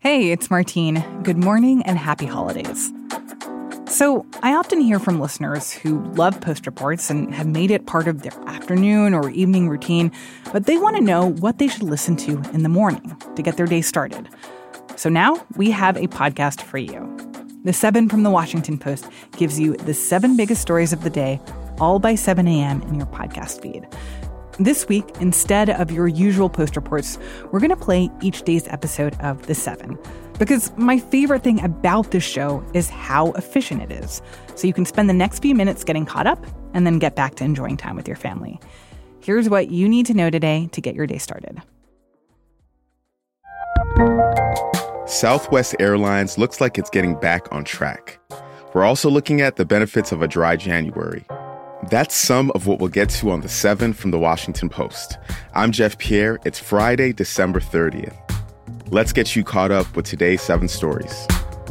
Hey, it's Martine. Good morning and happy holidays. So, I often hear from listeners who love Post reports and have made it part of their afternoon or evening routine, but they want to know what they should listen to in the morning to get their day started. So now we have a podcast for you. The 7 from the Washington Post gives you the 7 biggest stories of the day, all by 7 a.m. in your podcast feed. This week, instead of your usual Post reports, we're going to play each day's episode of The 7. Because my favorite thing about this show is how efficient it is. So you can spend the next few minutes getting caught up and then get back to enjoying time with your family. Here's what you need to know today to get your day started. Southwest Airlines looks like it's getting back on track. We're also looking at the benefits of a dry January. That's some of what we'll get to on The 7 from the Washington Post. I'm Jeff Pierre. It's Friday, December 30th. Let's get you caught up with today's 7 stories.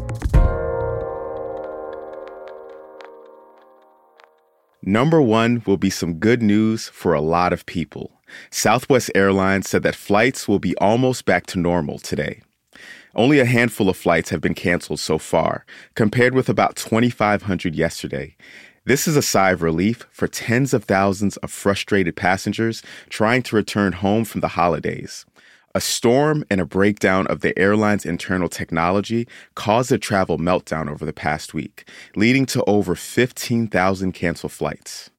Number 1 will be some good news for a lot of people. Southwest Airlines said that flights will be almost back to normal today. Only a handful of flights have been canceled so far, compared with about 2,500 yesterday. This is a sigh of relief for tens of thousands of frustrated passengers trying to return home from the holidays. A storm and a breakdown of the airline's internal technology caused a travel meltdown over the past week, leading to over 15,000 canceled flights.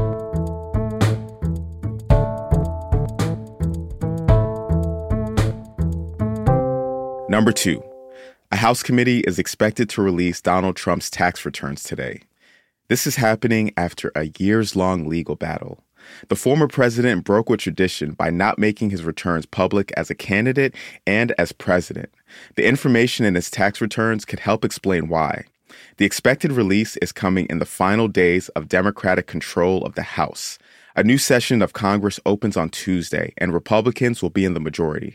Number 2, a House committee is expected to release Donald Trump's tax returns today. This is happening after a years-long legal battle. The former president broke with tradition by not making his returns public as a candidate and as president. The information in his tax returns could help explain why. The expected release is coming in the final days of Democratic control of the House. A new session of Congress opens on Tuesday, and Republicans will be in the majority.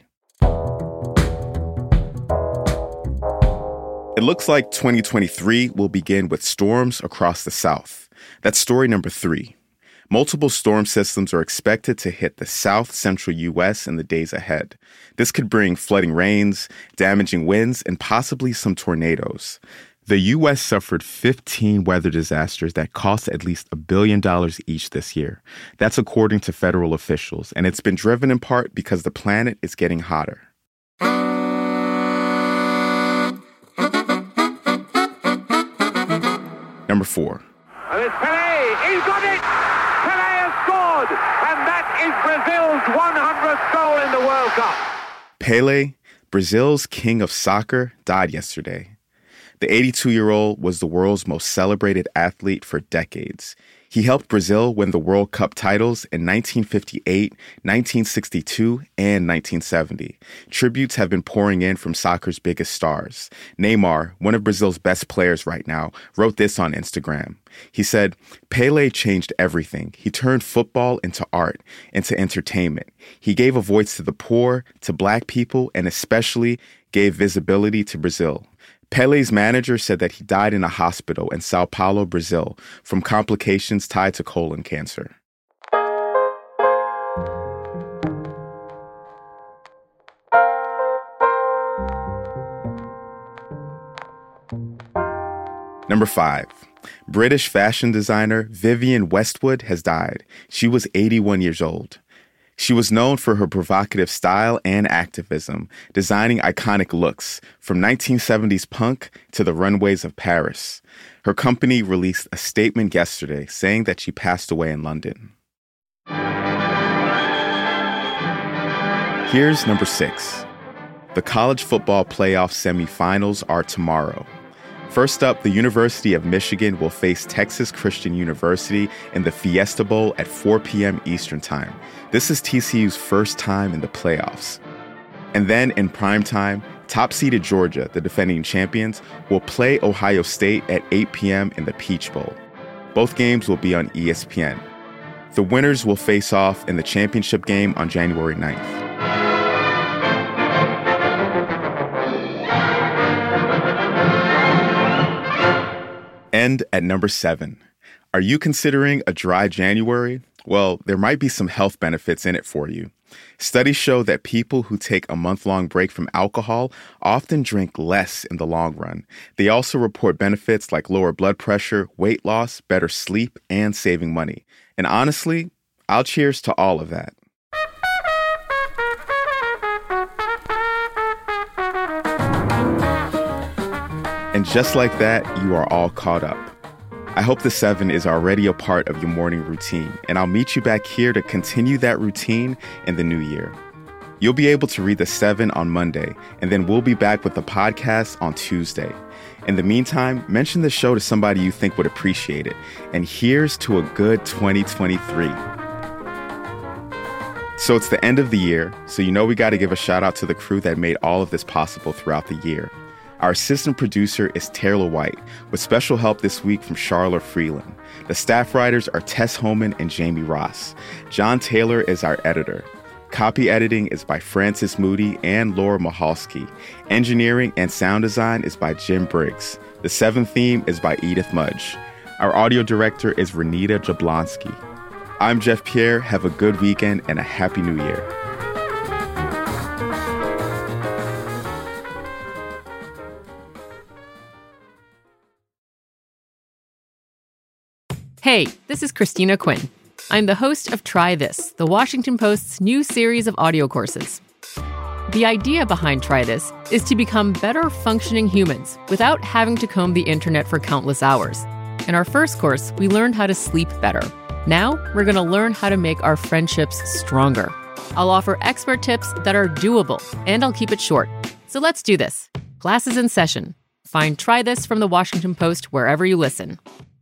It looks like 2023 will begin with storms across the South. That's story number 3. Multiple storm systems are expected to hit the south-central U.S. in the days ahead. This could bring flooding rains, damaging winds, and possibly some tornadoes. The U.S. suffered 15 weather disasters that cost at least $1 billion each this year. That's according to federal officials, and it's been driven in part because the planet is getting hotter. Number 4. And it's Pelé. He's got it. Pelé has scored. And that is Brazil's 100th goal in the World Cup. Pelé, Brazil's king of soccer, died yesterday. The 82-year-old was the world's most celebrated athlete for decades. He helped Brazil win the World Cup titles in 1958, 1962, and 1970. Tributes have been pouring in from soccer's biggest stars. Neymar, one of Brazil's best players right now, wrote this on Instagram. He said, "Pelé changed everything. He turned football into art, into entertainment. He gave a voice to the poor, to Black people, and especially gave visibility to Brazil." Pelé's manager said that he died in a hospital in Sao Paulo, Brazil, from complications tied to colon cancer. Number 5. British fashion designer Vivienne Westwood has died. She was 81 years old. She was known for her provocative style and activism, designing iconic looks, from 1970s punk to the runways of Paris. Her company released a statement yesterday saying that she passed away in London. Here's number 6. The college football playoff semifinals are tomorrow. First up, the University of Michigan will face Texas Christian University in the Fiesta Bowl at 4 p.m. Eastern Time. This is TCU's first time in the playoffs. And then in prime time, top-seeded Georgia, the defending champions, will play Ohio State at 8 p.m. in the Peach Bowl. Both games will be on ESPN. The winners will face off in the championship game on January 9th. And at number 7, are you considering a dry January? Well, there might be some health benefits in it for you. Studies show that people who take a month-long break from alcohol often drink less in the long run. They also report benefits like lower blood pressure, weight loss, better sleep, and saving money. And honestly, I'll cheers to all of that. And just like that, you are all caught up. I hope the 7 is already a part of your morning routine, and I'll meet you back here to continue that routine in the new year. You'll be able to read the 7 on Monday, and then we'll be back with the podcast on Tuesday. In the meantime, mention the show to somebody you think would appreciate it. And here's to a good 2023. So it's the end of the year, so you know we got to give a shout out to the crew that made all of this possible throughout the year. Our assistant producer is Taylor White, with special help this week from Charlotte Freeland. The staff writers are Tess Homan and Jamie Ross. John Taylor is our editor. Copy editing is by Francis Moody and Laura Mahalski. Engineering and sound design is by Jim Briggs. The 7 theme is by Edith Mudge. Our audio director is Renita Jablonski. I'm Jeff Pierre. Have a good weekend and a happy new year. Hey, this is Christina Quinn. I'm the host of Try This, the Washington Post's new series of audio courses. The idea behind Try This is to become better functioning humans without having to comb the internet for countless hours. In our first course, we learned how to sleep better. Now, we're going to learn how to make our friendships stronger. I'll offer expert tips that are doable, and I'll keep it short. So let's do this. Class is in session. Find Try This from the Washington Post wherever you listen.